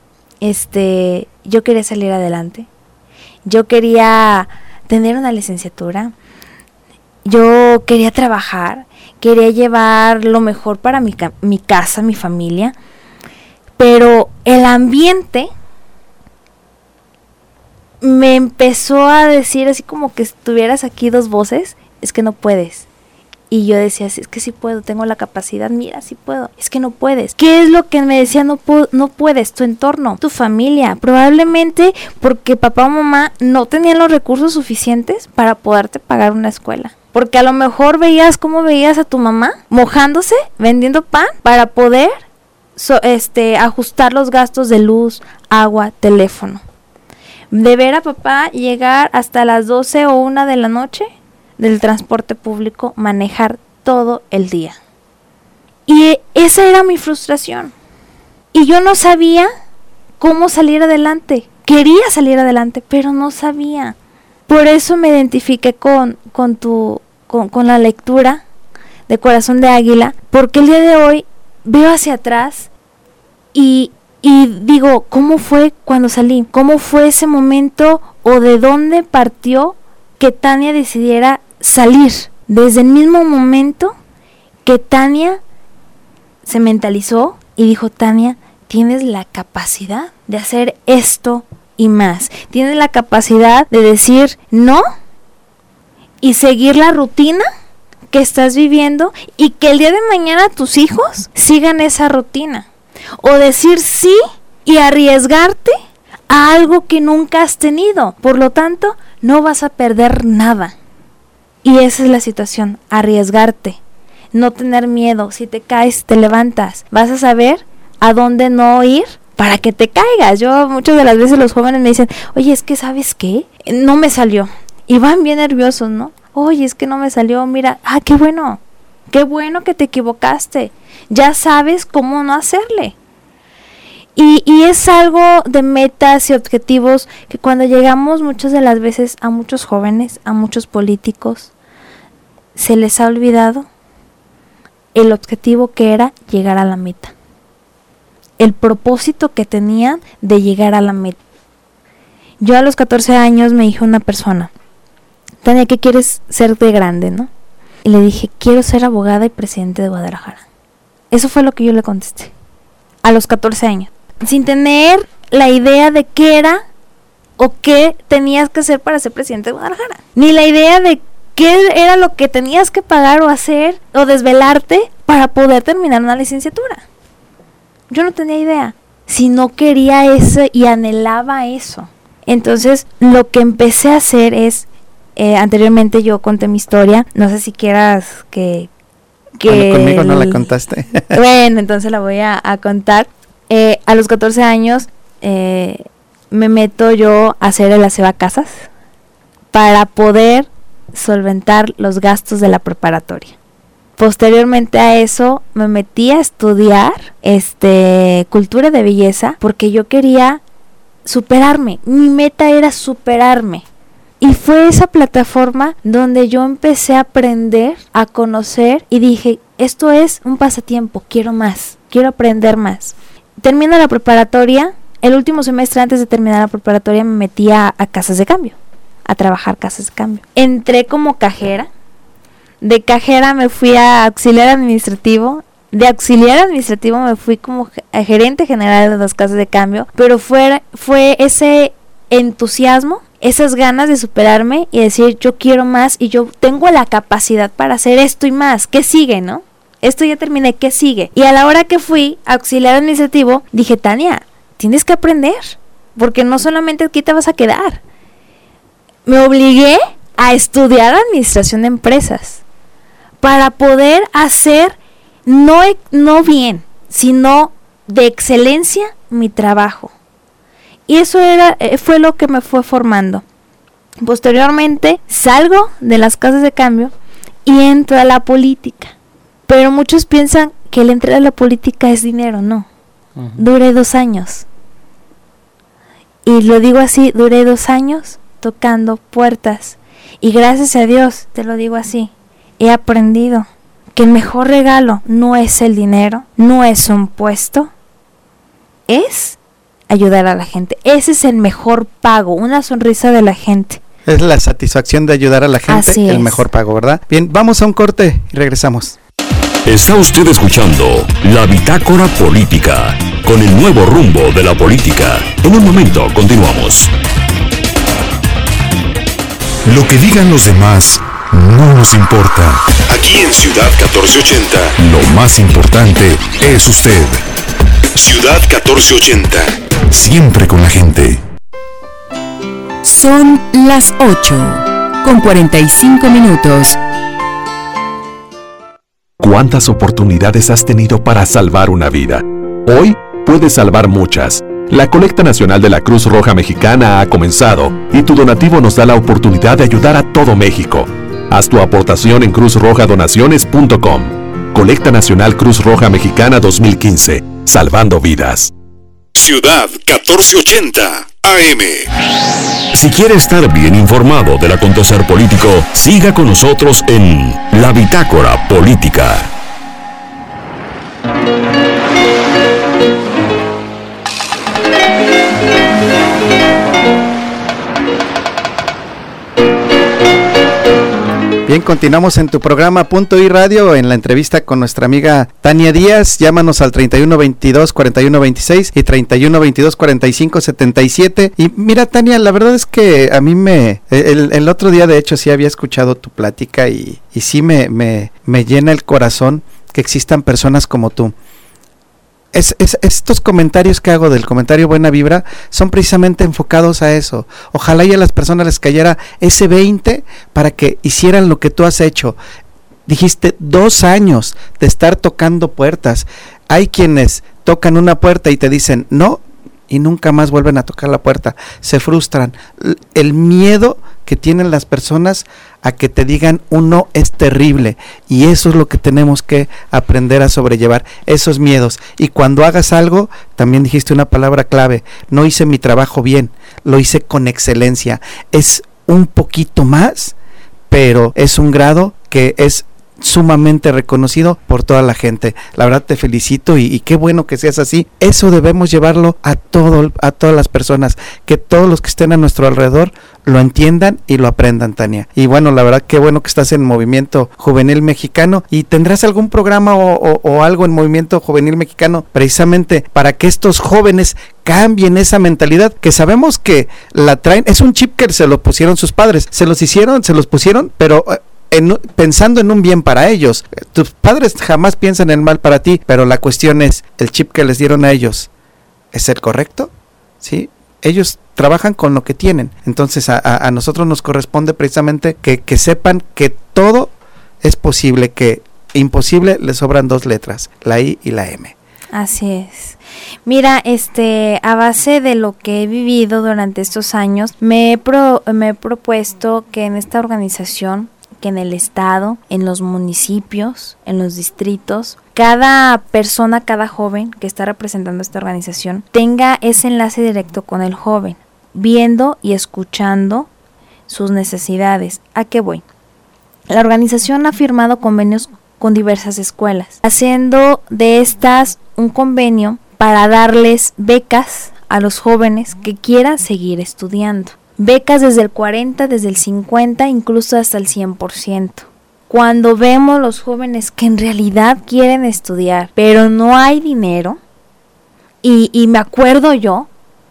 yo quería salir adelante. Yo quería tener una licenciatura. Yo quería trabajar. Quería llevar lo mejor para mi casa, mi familia. Pero el ambiente me empezó a decir así como que estuvieras aquí dos voces, es que no puedes. Y yo decía, es que sí puedo, tengo la capacidad, mira, sí puedo. Es que no puedes. ¿Qué es lo que me decía no puedes? Tu entorno, tu familia. Probablemente porque papá o mamá no tenían los recursos suficientes para poderte pagar una escuela. Porque a lo mejor veías a tu mamá mojándose, vendiendo pan, para poder ajustar los gastos de luz, agua, teléfono. De ver a papá llegar hasta las 12 o 1 de la noche del transporte público, manejar todo el día. Y esa era mi frustración. Y yo no sabía cómo salir adelante. Quería salir adelante, pero no sabía. Por eso me identifiqué con la lectura de Corazón de Águila, porque el día de hoy veo hacia atrás y digo, ¿cómo fue cuando salí? ¿Cómo fue ese momento o de dónde partió que Tania decidiera salir? Desde el mismo momento que Tania se mentalizó y dijo, Tania, tienes la capacidad de hacer esto y más. Tienes la capacidad de decir no y seguir la rutina que estás viviendo y que el día de mañana tus hijos sigan esa rutina. O decir sí y arriesgarte a algo que nunca has tenido. Por lo tanto, no vas a perder nada. Y esa es la situación, arriesgarte, no tener miedo. Si te caes, te levantas. Vas a saber a dónde no ir para que te caigas. Yo muchas de las veces los jóvenes me dicen, oye, es que ¿sabes qué? No me salió. Y van bien nerviosos, ¿no? Oye, es que no me salió, mira, qué bueno que te equivocaste. Ya sabes cómo no hacerle. Y es algo de metas y objetivos que cuando llegamos muchas de las veces a muchos jóvenes, a muchos políticos, se les ha olvidado el objetivo que era llegar a la meta. El propósito que tenían de llegar a la meta. Yo a los 14 años me dijo una persona, Tania, ¿qué quieres ser de grande, no? Y le dije, quiero ser abogada y presidente de Guadalajara. Eso fue lo que yo le contesté. A los 14 años. Sin tener la idea de qué era o qué tenías que hacer para ser presidente de Guadalajara. Ni la idea de qué era lo que tenías que pagar o hacer o desvelarte para poder terminar una licenciatura. Yo no tenía idea. Si no quería eso y anhelaba eso. Entonces, lo que empecé a hacer es, anteriormente yo conté mi historia. No sé si quieras que bueno, conmigo no la contaste. Bueno, entonces la voy a contar. A los 14 años me meto yo a hacer el aseo a casas para poder solventar los gastos de la preparatoria. Posteriormente a eso me metí a estudiar cultura de belleza porque yo quería superarme. Mi meta era superarme. Y fue esa plataforma donde yo empecé a aprender, a conocer y dije, esto es un pasatiempo, quiero más, quiero aprender más. Termino la preparatoria, el último semestre antes de terminar la preparatoria me metí a casas de cambio, a trabajar casas de cambio. Entré como cajera, de cajera me fui a auxiliar administrativo, de auxiliar administrativo me fui como gerente general de las casas de cambio, pero fue ese entusiasmo, esas ganas de superarme y decir yo quiero más y yo tengo la capacidad para hacer esto y más. ¿Qué sigue, no? Esto ya terminé, ¿qué sigue? Y a la hora que fui auxiliar administrativo, dije, Tania, tienes que aprender, porque no solamente aquí te vas a quedar. Me obligué a estudiar administración de empresas para poder hacer no bien, sino de excelencia mi trabajo. Y eso fue lo que me fue formando. Posteriormente salgo de las casas de cambio y entro a la política. Pero muchos piensan que el entrar a la política es dinero, no. Duré 2 años. Y lo digo así, duré 2 años tocando puertas. Y gracias a Dios, te lo digo así, he aprendido que el mejor regalo no es el dinero, no es un puesto, es ayudar a la gente. Ese es el mejor pago, una sonrisa de la gente. Es la satisfacción de ayudar a la gente, Así el es. mejor pago, ¿verdad? Bien, vamos a un corte y regresamos. Está usted escuchando La Bitácora Política, con el nuevo rumbo de la política. En un momento continuamos. Lo que digan los demás no nos importa. Aquí en Ciudad 1480. Lo más importante es usted. Ciudad 1480. Siempre con la gente. Son las 8:45. ¿Cuántas oportunidades has tenido para salvar una vida? Hoy puedes salvar muchas. La colecta nacional de la Cruz Roja Mexicana ha comenzado y tu donativo nos da la oportunidad de ayudar a todo México. Haz tu aportación en cruzrojadonaciones.com. Colecta Nacional Cruz Roja Mexicana 2015. Salvando vidas. Ciudad 1480 AM. Si quiere estar bien informado del acontecer político, siga con nosotros en La Bitácora Política. Bien, continuamos en tu programa Punto y Radio en la entrevista con nuestra amiga Tania Díaz. Llámanos al 3122-4126 y 3122-4577. Y mira, Tania, la verdad es que a mí el otro día de hecho sí había escuchado tu plática y sí me llena el corazón que existan personas como tú. Estos comentarios que hago del comentario Buena Vibra son precisamente enfocados a eso. Ojalá y a las personas les cayera ese 20 para que hicieran lo que tú has hecho. Dijiste 2 años de estar tocando puertas. Hay quienes tocan una puerta y te dicen no y nunca más vuelven a tocar la puerta. Se frustran. El miedo que tienen las personas a que te digan un no es terrible, y eso es lo que tenemos que aprender a sobrellevar, esos miedos. Y cuando hagas algo, también dijiste una palabra clave: no hice mi trabajo bien, lo hice con excelencia. Es un poquito más, pero es un grado que es sumamente reconocido por toda la gente. La verdad te felicito y qué bueno que seas así. Eso debemos llevarlo a todas las personas, que todos los que estén a nuestro alrededor lo entiendan y lo aprendan, Tania. Y bueno, la verdad qué bueno que estás en Movimiento Juvenil Mexicano. ¿Y tendrás algún programa o algo en Movimiento Juvenil Mexicano precisamente para que estos jóvenes cambien esa mentalidad que sabemos que la traen? Es un chip que se lo pusieron sus padres, se los pusieron, pero pensando en un bien para ellos. Tus padres jamás piensan en el mal para ti, pero la cuestión es, ¿el chip que les dieron a ellos es el correcto? ¿Sí? Ellos trabajan con lo que tienen. Entonces a nosotros nos corresponde precisamente que sepan que todo es posible, que imposible le sobran 2 letras, la I y la M. Así es. Mira, a base de lo que he vivido durante estos años, me he propuesto que en esta organización, que en el estado, en los municipios, en los distritos, cada persona, cada joven que está representando esta organización tenga ese enlace directo con el joven, viendo y escuchando sus necesidades. ¿A qué voy? La organización ha firmado convenios con diversas escuelas, haciendo de estas un convenio para darles becas a los jóvenes que quieran seguir estudiando. Becas desde el 40, desde el 50, incluso hasta el 100%. Cuando vemos los jóvenes que en realidad quieren estudiar, pero no hay dinero, y me acuerdo yo,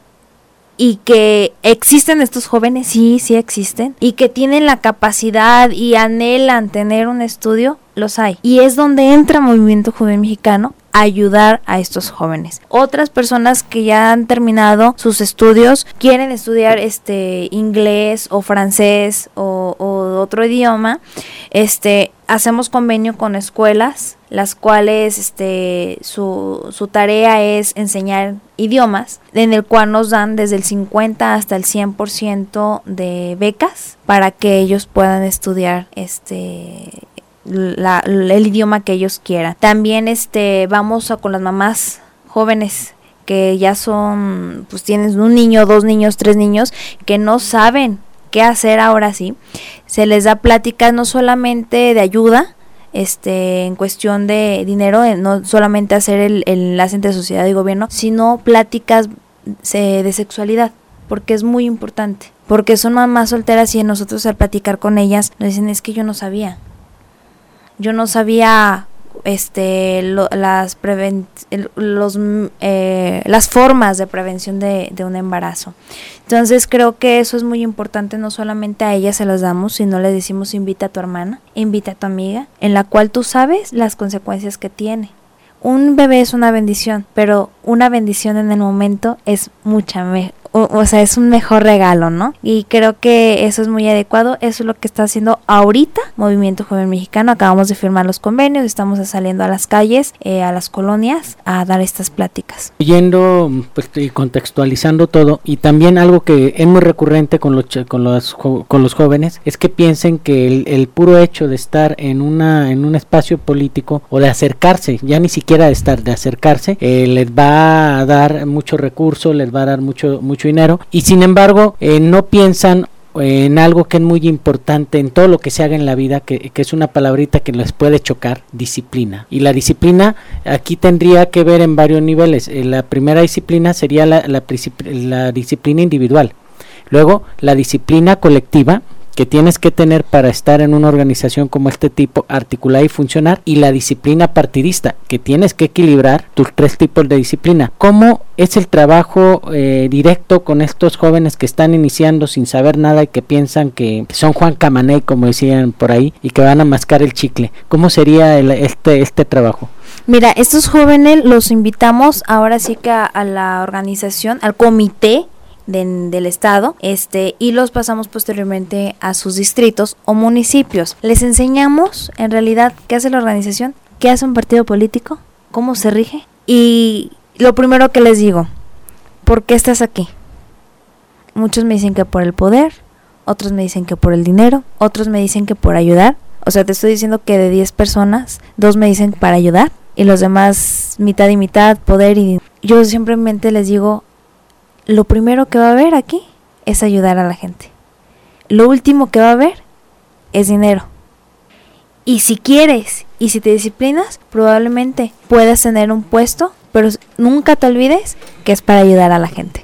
y que existen estos jóvenes, sí existen, y que tienen la capacidad y anhelan tener un estudio, los hay. Y es donde entra Movimiento Juvenil Mexicano, ayudar a estos jóvenes. Otras personas que ya han terminado sus estudios, quieren estudiar inglés o francés o otro idioma, hacemos convenio con escuelas, las cuales su tarea es enseñar idiomas, en el cual nos dan desde el 50 hasta el 100% de becas para que ellos puedan estudiar el idioma que ellos quieran. También vamos con las mamás jóvenes que ya son, pues tienen un niño, 2 niños, 3 niños, que no saben qué hacer ahora sí. Se les da pláticas no solamente de ayuda, en cuestión de dinero, no solamente hacer el enlace entre sociedad y gobierno, sino pláticas de sexualidad, porque es muy importante, porque son mamás solteras y nosotros al platicar con ellas nos dicen, es que yo no sabía las formas de prevención de un embarazo. Entonces creo que eso es muy importante, no solamente a ellas se las damos, sino les decimos invita a tu hermana, invita a tu amiga, en la cual tú sabes las consecuencias que tiene. Un bebé es una bendición, pero una bendición en el momento es es un mejor regalo, ¿no? Y creo que eso es muy adecuado, eso es lo que está haciendo ahorita Movimiento Joven Mexicano. Acabamos de firmar los convenios, estamos saliendo a las calles, a las colonias, a dar estas pláticas. Yendo y contextualizando todo, y también algo que es muy recurrente con los jóvenes, es que piensen que el puro hecho de estar en un espacio político, o de acercarse, ya ni siquiera de acercarse, les va a dar mucho recurso, les va a dar mucho dinero, y sin embargo no piensan en algo que es muy importante en todo lo que se haga en la vida, que es una palabrita que les puede chocar: disciplina. Y la disciplina aquí tendría que ver en varios niveles. La primera disciplina sería la disciplina individual, luego la disciplina colectiva que tienes que tener para estar en una organización como este tipo, articular y funcionar, y la disciplina partidista, que tienes que equilibrar tus 3 tipos de disciplina. ¿Cómo es el trabajo directo con estos jóvenes que están iniciando sin saber nada y que piensan que son Juan Camaney, como decían por ahí, y que van a mascar el chicle? ¿Cómo sería este trabajo? Mira, estos jóvenes los invitamos ahora sí que a la organización, al comité del estado, y los pasamos posteriormente a sus distritos o municipios. Les enseñamos en realidad qué hace la organización, qué hace un partido político, cómo se rige, y lo primero que les digo, ¿por qué estás aquí? Muchos me dicen que por el poder, otros me dicen que por el dinero, otros me dicen que por ayudar. O sea, te estoy diciendo que de 10 personas, 2 me dicen para ayudar, y los demás mitad y mitad, poder y dinero. Yo simplemente les digo, lo primero que va a haber aquí es ayudar a la gente. Lo último que va a haber es dinero. Y si quieres y si te disciplinas, probablemente puedas tener un puesto, pero nunca te olvides que es para ayudar a la gente.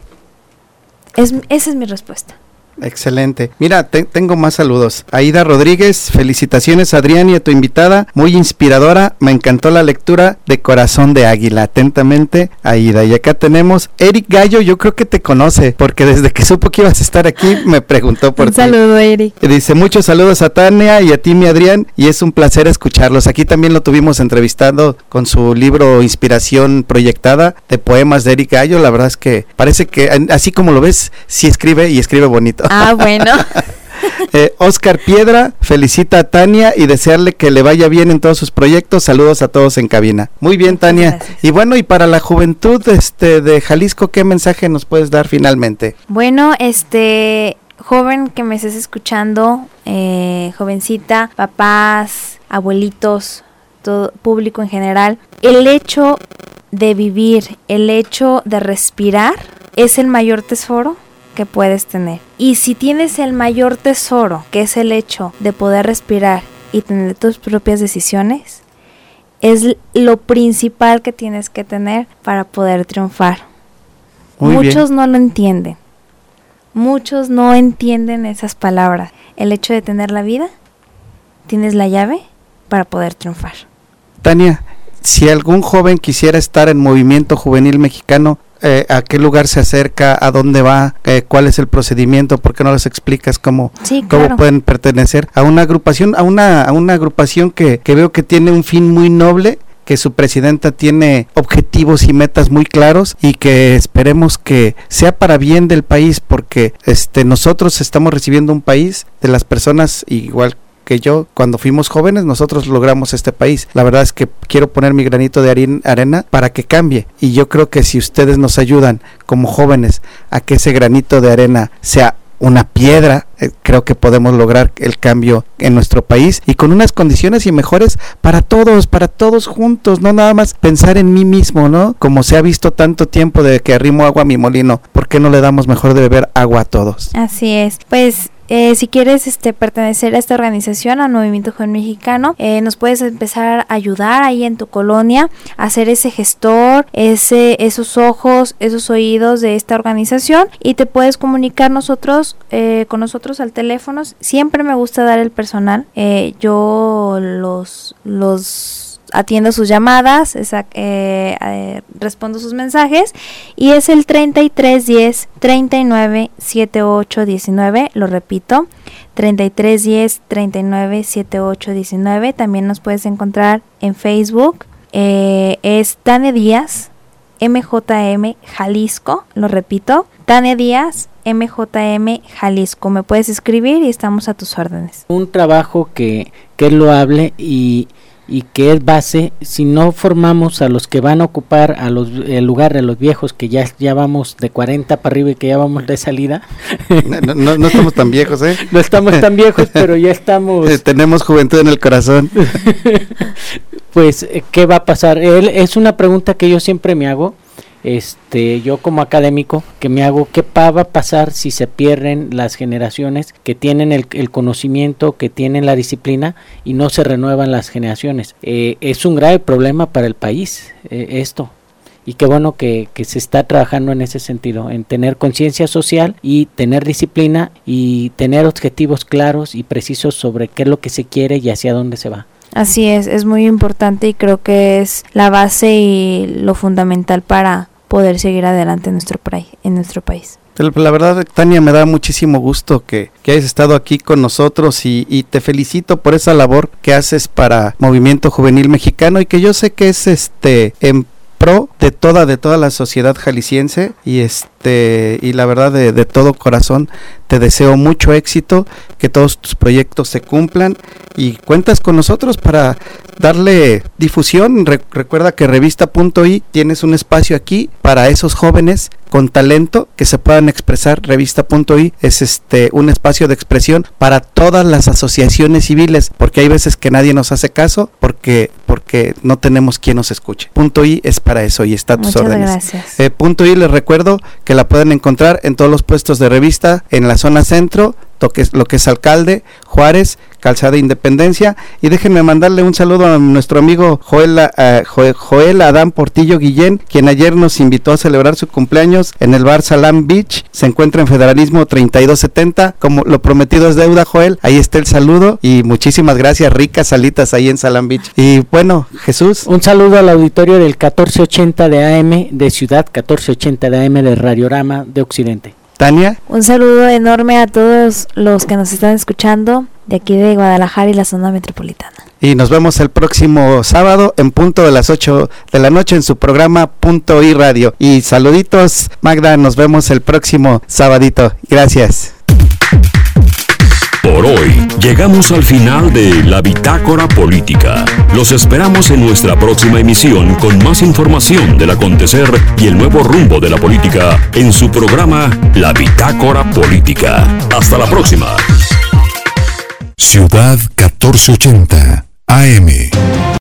Esa es mi respuesta. Excelente. Mira, tengo más saludos. Aida Rodríguez, felicitaciones Adrián y a tu invitada, muy inspiradora, me encantó la lectura de Corazón de Águila. Atentamente, Aida. Y acá tenemos Eric Gallo, yo creo que te conoce, porque desde que supo que ibas a estar aquí, me preguntó por ti. Un saludo, Eric. Dice, muchos saludos a Tania y a ti, mi Adrián, y es un placer escucharlos. Aquí también lo tuvimos entrevistando con su libro Inspiración Proyectada, de poemas de Eric Gallo. La verdad es que parece que, así como lo ves, sí escribe y escribe bonito. Ah, bueno. Oscar Piedra felicita a Tania y desearle que le vaya bien en todos sus proyectos. Saludos a todos en cabina. Muy bien, muchas Tania. Gracias. Y bueno, y para la juventud de Jalisco, ¿qué mensaje nos puedes dar finalmente? Bueno, joven que me estés escuchando, jovencita, papás, abuelitos, todo público en general, el hecho de vivir, el hecho de respirar es el mayor tesoro que puedes tener. Y si tienes el mayor tesoro, que es el hecho de poder respirar y tener tus propias decisiones, es lo principal que tienes que tener para poder triunfar. Muchos no lo entienden. Muchos no entienden esas palabras. El hecho de tener la vida, tienes la llave para poder triunfar. Tania, si algún joven quisiera estar en Movimiento Juvenil Mexicano, ¿a qué lugar se acerca? ¿A dónde va? ¿Cuál es el procedimiento? ¿Por qué no les explicas cómo pueden pertenecer a una agrupación, a una agrupación que veo que tiene un fin muy noble, que su presidenta tiene objetivos y metas muy claros y que esperemos que sea para bien del país, porque nosotros estamos recibiendo un país de las personas igual que yo, cuando fuimos jóvenes, nosotros logramos este país. La verdad es que quiero poner mi granito de arena para que cambie, y yo creo que si ustedes nos ayudan como jóvenes a que ese granito de arena sea una piedra, creo que podemos lograr el cambio en nuestro país y con unas condiciones y mejores para todos juntos, no nada más pensar en mí mismo, ¿no? Como se ha visto tanto tiempo de que arrimo agua a mi molino, ¿por qué no le damos mejor de beber agua a todos? Así es, pues si quieres pertenecer a esta organización, al Movimiento Juvenil Mexicano, nos puedes empezar a ayudar ahí en tu colonia, a ser ese gestor, esos ojos, esos oídos de esta organización, y te puedes comunicar con nosotros al teléfono. Siempre me gusta dar el personal, yo los atiendo sus llamadas, respondo sus mensajes, y es el 3310 39 78 19, lo repito, 3310 39 78 19. También nos puedes encontrar en Facebook, es Tania Díaz MJM Jalisco, lo repito, Tania Díaz MJM Jalisco. Me puedes escribir y estamos a tus órdenes. Un trabajo que es loable y que es base. Si no formamos a los que van a ocupar el lugar de los viejos, que ya vamos de 40 para arriba y que ya vamos de salida. No estamos tan viejos, No estamos tan viejos, pero ya estamos. Tenemos juventud en el corazón. Pues, ¿qué va a pasar? Es una pregunta que yo siempre me hago. Yo como académico que me hago, ¿qué va a pasar si se pierden las generaciones que tienen el conocimiento, que tienen la disciplina y no se renuevan las generaciones? Es un grave problema para el país esto, y qué bueno que se está trabajando en ese sentido, en tener conciencia social y tener disciplina y tener objetivos claros y precisos sobre qué es lo que se quiere y hacia dónde se va. Así es muy importante, y creo que es la base y lo fundamental para poder seguir adelante en nuestro país. La verdad, Tania, me da muchísimo gusto que hayas estado aquí con nosotros, y te felicito por esa labor que haces para Movimiento Juvenil Mexicano, y que yo sé que es en pro de toda la sociedad jalisciense, y la verdad de todo corazón te deseo mucho éxito, que todos tus proyectos se cumplan, y cuentas con nosotros para darle difusión. Recuerda que Revista.i tienes un espacio aquí para esos jóvenes con talento que se puedan expresar. Revista.i es un espacio de expresión para todas las asociaciones civiles, porque hay veces que nadie nos hace caso porque no tenemos quien nos escuche. .i es para eso y está a tus órdenes. Gracias. .i, les recuerdo que la pueden encontrar en todos los puestos de revista en la zona centro, lo que es Alcalde, Juárez, Calzada Independencia. Y déjenme mandarle un saludo a nuestro amigo Joel Adán Portillo Guillén, quien ayer nos invitó a celebrar su cumpleaños en el bar Salam Beach. Se encuentra en Federalismo 3270. Como lo prometido es deuda, Joel, ahí está el saludo, y muchísimas gracias. Ricas salitas ahí en Salam Beach. Y bueno, Jesús, un saludo al auditorio del 1480 de AM de Ciudad, 1480 de AM de Radiorama de Occidente. Tania, un saludo enorme a todos los que nos están escuchando de aquí de Guadalajara y la zona metropolitana. Y nos vemos el próximo sábado en punto de las 8 de la noche en su programa .i Radio. Y saluditos, Magda, nos vemos el próximo sabadito. Gracias. Por hoy llegamos al final de La Bitácora Política. Los esperamos en nuestra próxima emisión con más información del acontecer y el nuevo rumbo de la política en su programa La Bitácora Política. Hasta la próxima. Ciudad 1480 AM.